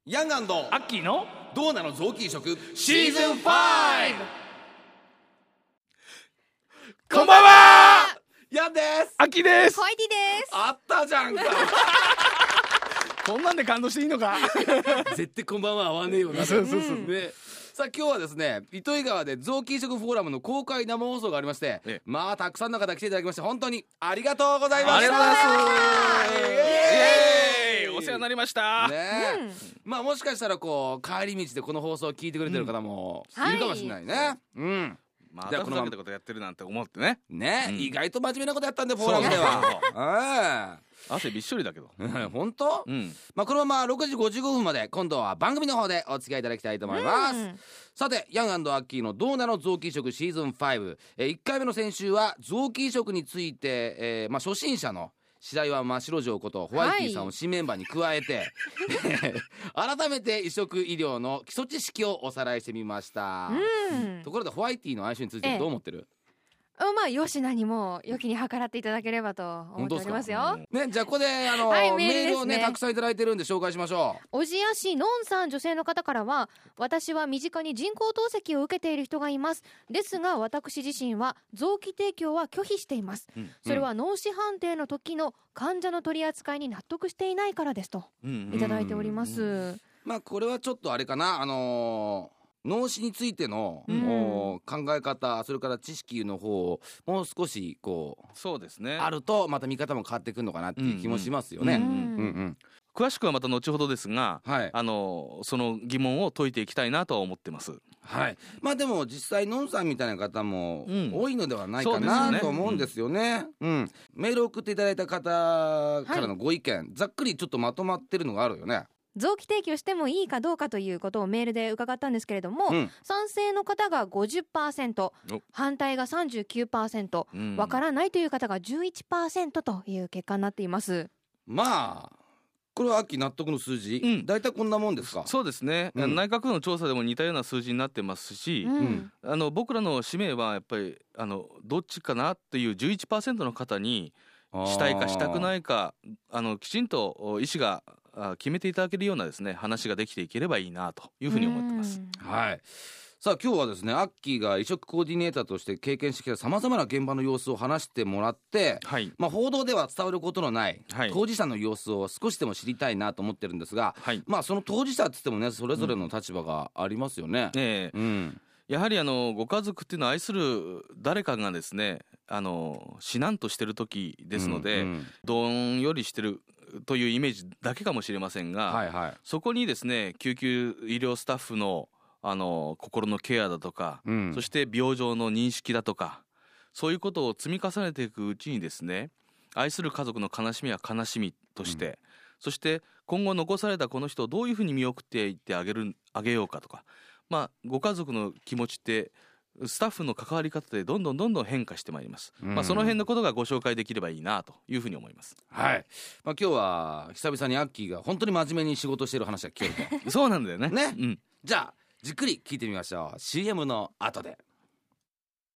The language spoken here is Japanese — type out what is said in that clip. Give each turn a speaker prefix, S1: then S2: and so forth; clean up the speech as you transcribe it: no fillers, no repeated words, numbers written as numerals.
S1: ヤング&ア
S2: ッキーの
S1: どうなの臓器移植
S2: シーズン 5。
S1: こんばんは。ヤンです。
S2: アッキーです。
S3: ホワイティです。
S1: あったじゃんか
S2: こんなんで感動していいのか
S1: 絶対こんばんは合わねえよな。
S2: そうそうそう、
S1: ね、さあ今日はですね、糸魚川で臓器移植フォーラムの公開生放送がありまして、まあたくさんの方来ていただきまして本当にありがとうございました。
S2: ありがとうございます。
S1: イエーイ
S2: お世話になりました
S1: ね、まあもしかしたらこう帰り道でこの放送を聞いてくれてる方もいるかもしれないね。
S2: またふざけたことやってるなんて思ってね。
S1: 意外と真面目なことやったんでフォーラムでは。
S2: 汗びっしょりだけど
S1: 本当、まあこのまま6時55分まで今度は番組の方でお付き合いいただきたいと思います。さてヤン&アッキーのどうなの臓器移植シーズン5、1回目の先週は臓器移植について、初心者の白岩真白城ことホワイティさんを新メンバーに加えて、改めて移植医療の基礎知識をおさらいしてみました。ところでホワイティの相性についてどう思ってる？
S3: まあよしなにも良きに計らっていただければと思っておりますよ。
S1: ね、じゃあここでメールをねたくさんいただいてるんで紹介しましょう。
S3: 小千谷市のんさん、女性の方からは、私は身近に人工透析を受けている人がいます。ですが私自身は臓器提供は拒否しています。それは脳死判定の時の患者の取り扱いに納得していないからですといただいております。
S1: まあこれはちょっとあれかな、脳死についての、考え方、それから知識の方をもう少しこう
S2: そうですね
S1: あるとまた見方も変わってくるのかなっていう気もしますよね。
S2: 詳しくはまた後ほどですが、その疑問を解いていきたいなとは思ってます。
S1: はい、まあでも実際のんさんみたいな方も多いのではないかなと思うんですよね。メールを送っていただいた方からのご意見、ざっくりちょっとまとまってるのがあるよね。
S3: 臓器提供してもいいかどうかということをメールで伺ったんですけれども、賛成の方が 50%、 反対が 39%、 わからないという方が 11% という結果になっています。
S1: まあこれは秋納得の数字、だいたいこんなもんですか？
S2: そうですね、内閣府の調査でも似たような数字になってますし、僕らの使命はやっぱりどっちかなっていう 11% の方にしたいかしたくないかきちんと医師が決めていただけるようなですね話ができていければいいなというふうに思ってます。
S1: はい。さあ今日はですねアッキーが移植コーディネーターとして経験してきたさまざまな現場の様子を話してもらって、まあ、報道では伝わることのない、当事者の様子を少しでも知りたいなと思ってるんですが、まあその当事者って言ってもねそれぞれの立場がありますよね。やはり
S2: ご家族っていうのは愛する誰かがですね死難としてる時ですので、どんよりしてるというイメージだけかもしれませんが、そこにですね救急医療スタッフの心のケアだとか、そして病状の認識だとか、そういうことを積み重ねていくうちにですね愛する家族の悲しみは悲しみとして、そして今後残されたこの人をどういうふうに見送っていってあげようかとか、まあご家族の気持ちってスタッフの関わり方でどんどん変化してまいります。まあその辺のことがご紹介できればいいなというふうに思います。
S1: はい。まあ今日は久々にアッキーが本当に真面目に仕事してる話が聞けると。
S2: そうなんだよね。
S1: じゃあじっくり聞いてみましょう。 CM の後で。